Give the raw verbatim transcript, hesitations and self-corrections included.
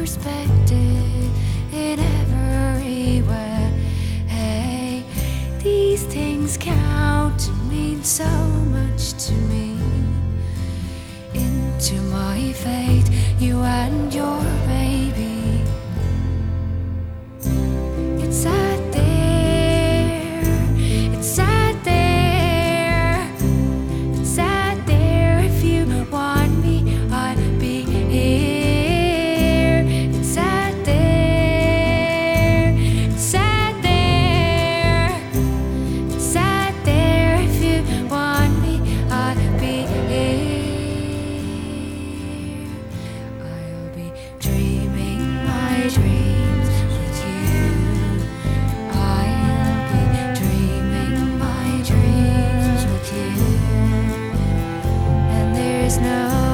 perspective in every way. Hey, these things count and mean so much to me. Into my fate, you and your baby. It's out there, it's out there, it's out there. If you want me, I'll be here. It's out there, it's out there, it's out there. If you want me, I'll be here. I'll be dreaming my dreams with you. I'll be dreaming my dreams with you. And there's no